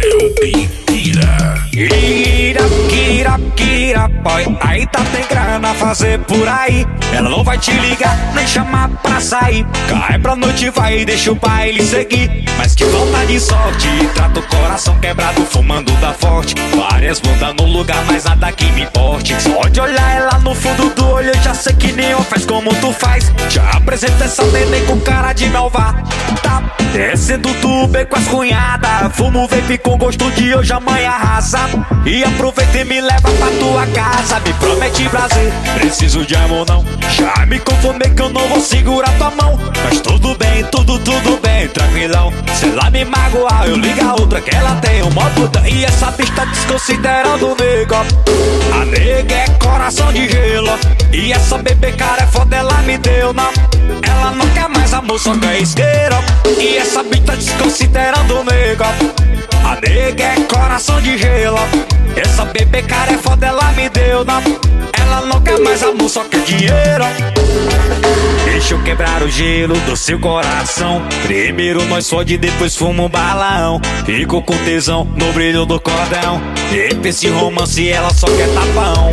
Kira, boy, ainda tem grana a fazer por aí. Ela não vai te ligar, nem chamar pra sair. Cai pra noite, vai e deixa o baile seguir. Mas que falta de sorte, trata o coração quebrado fumando da forte. Várias bundas no lugar, mas nada que me importe. Só de olhar ela no fundo do olho, eu já sei que nenhum faz como tu faz. Já apresenta essa neném com cara de malvar. Tá descendo do Uber com as cunhadas. Fumo vape com gosto de hoje, amanhã arrasa. E aproveita e me leva pra tua casa. Me promete prazer, preciso de amor não. Já me conformei que eu não vou segurar tua mão. Mas tudo bem, tudo bem, tranquilão. Se ela me magoar, eu ligo a outra que ela tem um modo. E essa bicha tá desconsiderando o nego. A nega é coração de gelo. E essa bebê cara é foda, ela me deu não. Ela não quer mais amor, só quer isqueiro. E essa bicha tá desconsiderando o nego. A nega é coração de gelo. Essa bebê cara é foda, ela me deu não. Ela não quer mais amor, só quer dinheiro. Deixa eu quebrar o gelo do seu coração. Primeiro nós fode, depois fuma um balão. Fico com tesão no brilho do cordão. E esse romance ela só quer tapão.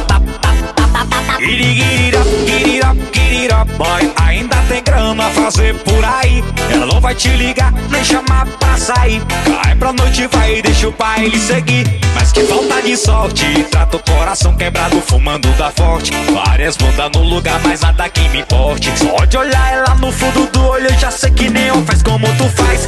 Kirira, boy, ainda tem grana a fazer por aí. Ela não vai te ligar, nem chamar pra sair. Cai pra noite, vai e deixa o baile seguir. Mas que falta de sorte, trata o coração quebrado fumando da forte. Várias bundas no lugar, mas nada que me importe. Só de olhar ela no fundo do olho, eu já sei que nenhum faz como tu faz.